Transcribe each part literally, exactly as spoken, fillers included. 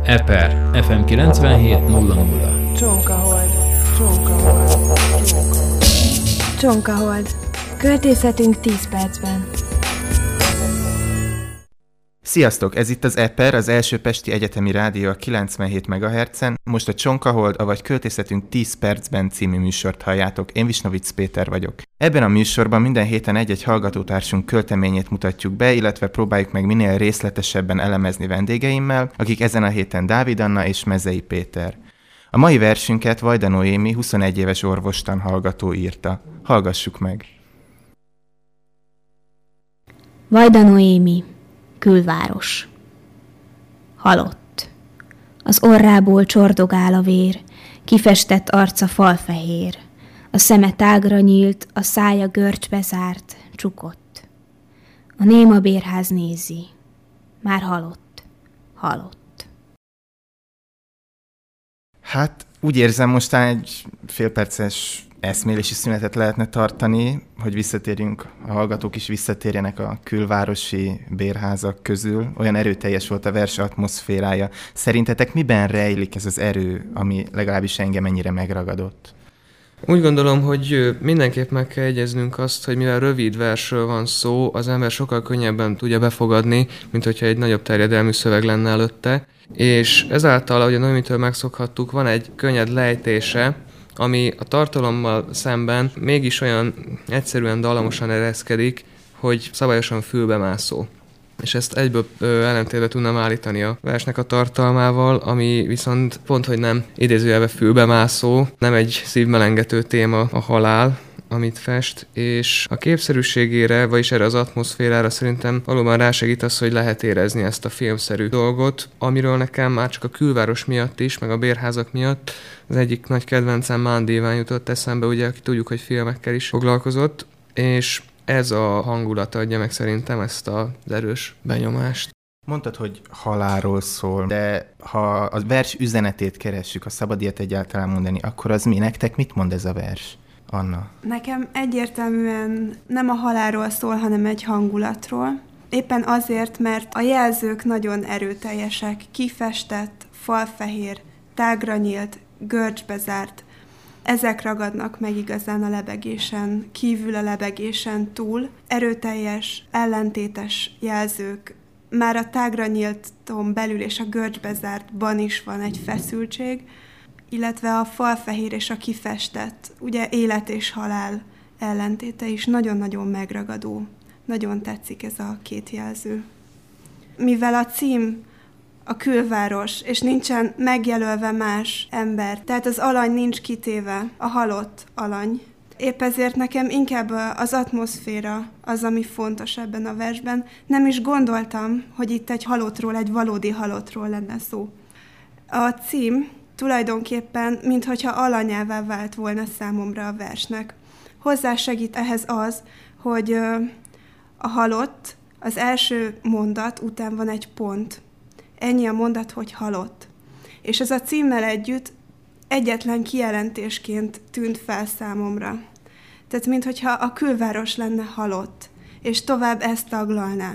Eper ef em kilencvenhét nulla nulla. Csonkahold, Csonkahold, Csonkahold. Csonkahold. Költészetünk tíz percben. Sziasztok! Ez itt az Eper, az első pesti egyetemi rádió a kilencvenhét megahertzen. Most a Csonkahold, avagy Költészetünk tíz percben című műsort halljátok. Én Visnovic Péter vagyok. Ebben a műsorban minden héten egy-egy hallgatótársunk költeményét mutatjuk be, illetve próbáljuk meg minél részletesebben elemezni vendégeimmel, akik ezen a héten Dávid Anna és Mezei Péter. A mai versünket Vajda Noémi, huszonegy éves orvostan hallgató írta. Hallgassuk meg! Vajda Noémi, külváros. Halott. Az orrából csordogál a vér, kifestett arca falfehér. A szeme tágra nyílt, a szája görcsbe zárt, csukott. A néma bérház nézi. Már halott. Halott. Hát úgy érzem, mostán egy félperces eszmélési szünetet lehetne tartani, hogy visszatérjünk, a hallgatók is visszatérjenek a külvárosi bérházak közül. Olyan erőteljes volt a vers atmoszférája. Szerintetek miben rejlik ez az erő, ami legalábbis engem ennyire megragadott? Úgy gondolom, hogy mindenképp meg kell egyeznünk azt, hogy mivel rövid versről van szó, az ember sokkal könnyebben tudja befogadni, mint hogyha egy nagyobb terjedelmű szöveg lenne előtte. És ezáltal, ahogy a Noémitől megszokhattuk, van egy könnyed lejtése, ami a tartalommal szemben mégis olyan egyszerűen dallamosan ereszkedik, hogy szabályosan fülbemászó. És ezt egyből ö, ellentétbe tudnám állítani a versnek a tartalmával, ami viszont pont, hogy nem idézőjelbe fülbemászó, nem egy szívmelengető téma a halál, amit fest, és a képszerűségére, vagyis erre az atmoszférára szerintem valóban rásegít az, hogy lehet érezni ezt a filmszerű dolgot, amiről nekem már csak a külváros miatt is, meg a bérházak miatt az egyik nagy kedvencem Mánd Iván jutott eszembe, ugye, aki tudjuk, hogy filmekkel is foglalkozott, és ez a hangulat adja meg szerintem ezt az erős benyomást. Mondtad, hogy halálról szól, de ha a vers üzenetét keressük, ha szabad ilyet egyáltalán mondani, akkor az mi? Nektek mit mond ez a vers, Anna? Nekem egyértelműen nem a halálról szól, hanem egy hangulatról. Éppen azért, mert a jelzők nagyon erőteljesek, kifestett, falfehér, tágra nyílt, görcsbe zárt. Ezek ragadnak meg igazán a lebegésen, kívül a lebegésen túl. Erőteljes, ellentétes jelzők. Már a tágra nyílton belül és a görcsbe zártban is van egy feszültség, illetve a falfehér és a kifestett, ugye élet és halál ellentéte is nagyon-nagyon megragadó. Nagyon tetszik ez a két jelző. Mivel a cím a külváros, és nincsen megjelölve más ember, tehát az alany nincs kitéve, a halott alany. Épp ezért nekem inkább az atmoszféra az, ami fontos ebben a versben. Nem is gondoltam, hogy itt egy halottról, egy valódi halottról lenne szó. A cím tulajdonképpen, minthogyha alanyává vált volna számomra a versnek. Hozzásegít ehhez az, hogy a halott, az első mondat után van egy pont. Ennyi a mondat, hogy halott. És ez a címmel együtt egyetlen kijelentésként tűnt fel számomra. Tehát, minthogyha a külváros lenne halott, és tovább ezt taglalná.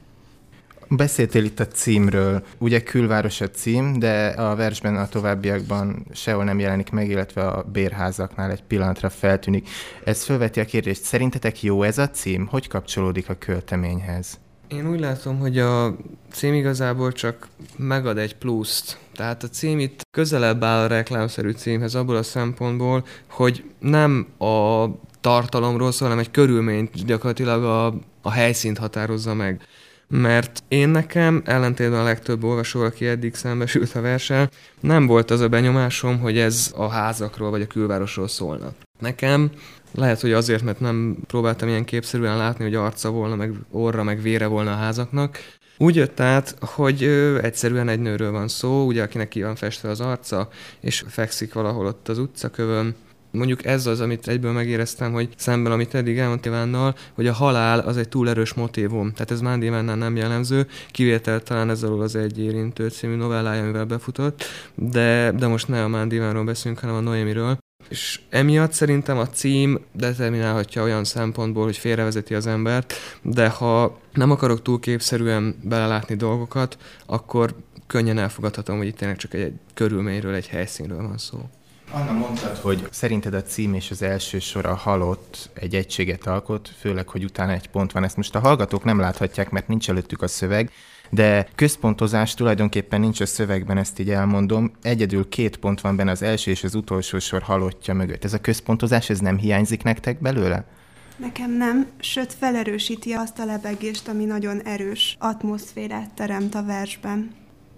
Beszéltél itt a címről. Ugye külváros a cím, de a versben a továbbiakban sehol nem jelenik meg, illetve a bérházaknál egy pillanatra feltűnik. Ez felveti a kérdést, szerintetek jó ez a cím? Hogy kapcsolódik a költeményhez? Én úgy látom, hogy a cím igazából csak megad egy pluszt. Tehát a cím itt közelebb áll a reklámszerű címhez abból a szempontból, hogy nem a tartalomról szól, hanem egy körülményt, gyakorlatilag a, a helyszínt határozza meg. Mert én nekem, ellentétben a legtöbb olvasóval, aki eddig szembesült a verssel, nem volt az a benyomásom, hogy ez a házakról vagy a külvárosról szólna. Nekem lehet, hogy azért, mert nem próbáltam ilyen képszerűen látni, hogy arca volna, meg orra, meg vére volna a házaknak. Úgy jött át, hogy ö, egyszerűen egy nőről van szó, ugye, akinek ki van festve az arca, és fekszik valahol ott az utcakövön. Mondjuk ez az, amit egyből megéreztem, hogy szemben, amit eddig elmondta Ivánnal, hogy a halál az egy túl erős motívum. Tehát ez Mánd Ivánnál nem jellemző, kivétel talán ez alól az Egy érintő című novellája, amivel befutott, de, de most ne a Mánd Ivánról beszélünk, hanem a Noémiről. És emiatt szerintem a cím determinálhatja olyan szempontból, hogy félrevezeti az embert, de ha nem akarok túl képszerűen belelátni dolgokat, akkor könnyen elfogadhatom, hogy itt tényleg csak egy, egy körülményről, egy helyszínről van szó. Anna, mondtad, hogy szerinted a cím és az első sor, a halott, egy egységet alkot, főleg, hogy utána egy pont van. Ezt most a hallgatók nem láthatják, mert nincs előttük a szöveg, de központozás tulajdonképpen nincs a szövegben, ezt így elmondom. Egyedül két pont van benne, az első és az utolsó sor halottja mögött. Ez a központozás, ez nem hiányzik nektek belőle? Nekem nem, sőt felerősíti azt a lebegést, ami nagyon erős atmoszférát teremt a versben.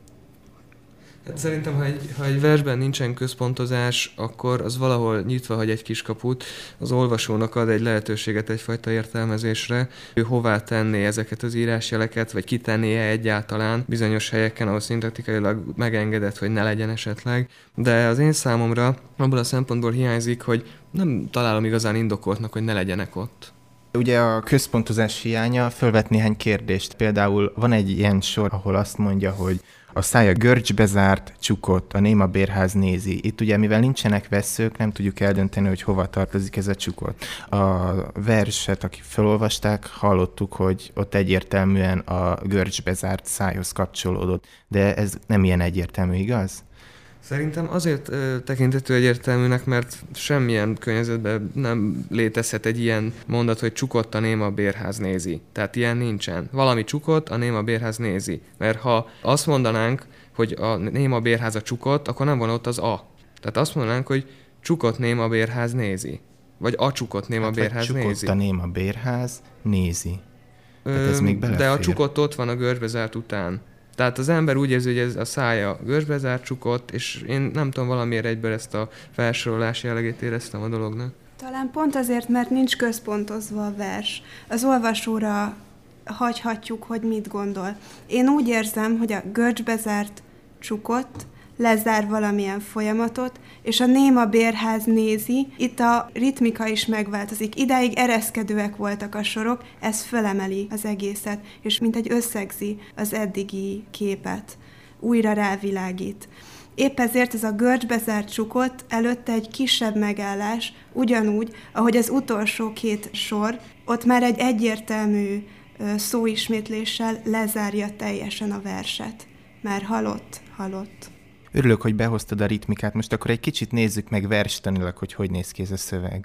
Hát szerintem, ha egy, ha egy versben nincsen központozás, akkor az valahol nyitva hagy egy kiskaput, az olvasónak ad egy lehetőséget egyfajta értelmezésre. Ő hová tenné ezeket az írásjeleket, vagy kitenné-e egyáltalán bizonyos helyeken, ahol szintaktikailag megengedett, hogy ne legyen esetleg. De az én számomra abból a szempontból hiányzik, hogy nem találom igazán indokoltnak, hogy ne legyenek ott. Ugye a központozás hiánya fölvet néhány kérdést. Például van egy ilyen sor, ahol azt mondja, hogy a szája görcsbe zárt, csukott, a néma bérház nézi. Itt ugye, mivel nincsenek vesszők, nem tudjuk eldönteni, hogy hova tartozik ez a csukott. A verset, akik felolvasták, hallottuk, hogy ott egyértelműen a görcsbe zárt szájhoz kapcsolódott. De ez nem ilyen egyértelmű, igaz? Szerintem azért ö, tekintető egyértelműnek, mert semmilyen környezetben nem létezhet egy ilyen mondat, hogy csukott a néma bérház nézi. Tehát ilyen nincsen. Valami csukott, a néma bérház nézi. Mert ha azt mondanánk, hogy a néma bérház a csukott, akkor nem van ott az a. Tehát azt mondanánk, hogy csukott néma bérház nézi. Vagy a csukott néma hát, bérház csukott nézi. Csukott a néma bérház nézi. Tehát ez még belefér. De a csukott ott van a görcsbe zárt után. Tehát az ember úgy érzi, hogy ez a szája görcsbe zárt, csukott, és én nem tudom, valamiért egyből ezt a felsorolás jellegét éreztem a dolognak. Talán pont azért, mert nincs központozva a vers. Az olvasóra hagyhatjuk, hogy mit gondol. Én úgy érzem, hogy a görcsbe zárt, csukott, lezár valamilyen folyamatot, és a néma bérház nézi, itt a ritmika is megváltozik. Idáig ereszkedőek voltak a sorok, ez fölemeli az egészet, és mint egy összegzi az eddigi képet, újra rávilágít. Épp ezért ez a görcsbe zárt csukott, előtte egy kisebb megállás, ugyanúgy, ahogy az utolsó két sor, ott már egy egyértelmű szóismétléssel lezárja teljesen a verset. Már halott, halott. Örülök, hogy behoztad a ritmikát. Most akkor egy kicsit nézzük meg verstanilag, hogy hogy néz ki ez a szöveg.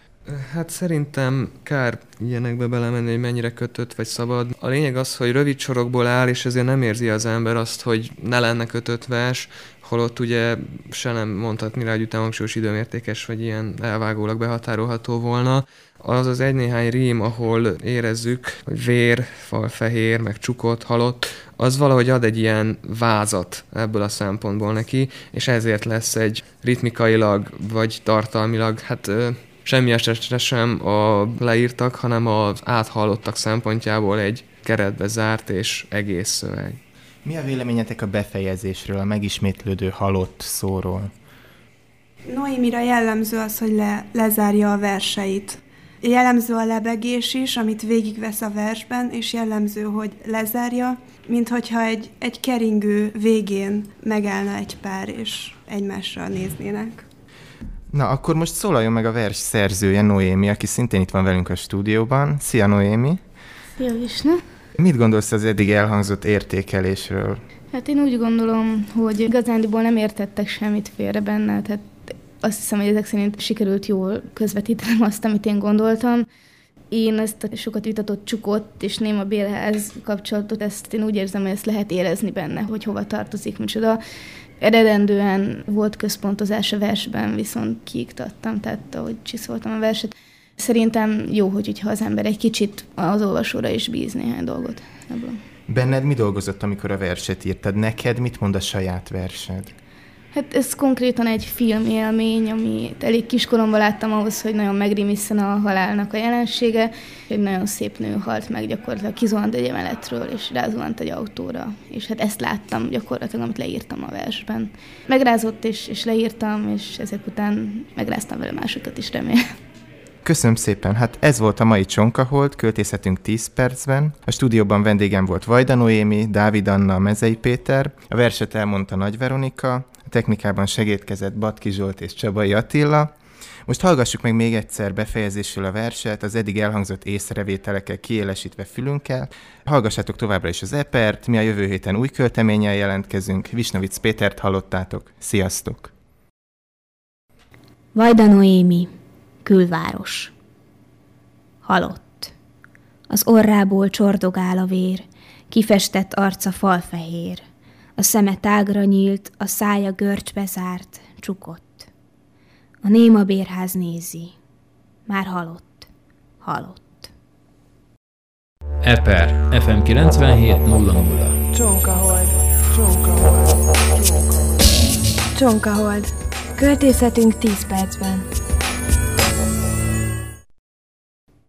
Hát szerintem kár ilyenekbe belemenni, hogy mennyire kötött vagy szabad. A lényeg az, hogy rövid sorokból áll, és ezért nem érzi az ember azt, hogy ne lenne kötött vers, holott ugye se nem mondhatni rá, hogy utánhangsúlyos időmértékes, vagy ilyen elvágólag behatárolható volna. Az az egy-néhány rím, ahol érezzük, hogy vér, fal fehér, meg csukott, halott, az valahogy ad egy ilyen vázat ebből a szempontból neki, és ezért lesz egy ritmikailag, vagy tartalmilag, hát semmi esetre sem a leírtak, hanem az áthallottak szempontjából egy keretbe zárt és egész szöveg. Mi a véleményetek a befejezésről, a megismétlődő halott szóról? Noémira jellemző az, hogy le, lezárja a verseit. Jellemző a lebegés is, amit végigvesz a versben, és jellemző, hogy lezárja, mint hogyha egy, egy keringő végén megállna egy pár, és egymásra néznének. Na, akkor most szólaljon meg a vers szerzője, Noémi, aki szintén itt van velünk a stúdióban. Szia, Noémi! Szia, Visna! Mit gondolsz az eddig elhangzott értékelésről? Hát én úgy gondolom, hogy igazándiból nem értettek semmit félre benne, tehát azt hiszem, hogy ezek szerint sikerült jól közvetítenem azt, amit én gondoltam. Én ezt a sokat vitatott csukott és néma bérház kapcsolatot, ezt én úgy érzem, hogy ezt lehet érezni benne, hogy hova tartozik, micsoda. Eredendően volt központozás a versben, viszont kiiktattam, tehát ahogy csiszoltam a verset. Szerintem jó, hogyha az ember egy kicsit az olvasóra is bíz néhány dolgot ebből. Benned mi dolgozott, amikor a verset írtad? Neked mit mond a saját versed? Hát ez konkrétan egy filmélmény, amit elég kiskoromban láttam ahhoz, hogy nagyon megrémisszen a halálnak a jelensége. Egy nagyon szép nő halt meg, gyakorlatilag kizuhant egy emeletről, és rázuhant egy autóra. És hát ezt láttam gyakorlatilag, amit leírtam a versben. Megrázott, és, és leírtam, és ezek után megráztam vele másokat is, remélem. Köszönöm szépen. Hát ez volt a mai Csonkahold, költészetünk tíz percben. A stúdióban vendégem volt Vajda Noémi, Dávid Anna, Mezei Péter. A verset elmondta Nagy Veronika. A technikában segédkezett Batki Zsolt és Csabai Attila. Most hallgassuk meg még egyszer befejezésül a verset, az eddig elhangzott észrevételekkel kiélesítve fülünkkel. Hallgassátok továbbra is az Epert, mi a jövő héten új költeménnyel jelentkezünk. Visnovic Pétert hallottátok. Sziasztok! Vajda Noémi, külváros. Halott. Az orrából csordogál a vér, kifestett arca falfehér. A szeme tágra nyílt, a szája görcsbe zárt, csukott. A néma bérház nézi. Már halott, halott. Eper, ef em kilencvenhét nulla nulla. Csonkahold, Csonkahold, Csonkahold. Csonkahold. Költészetünk tíz percben.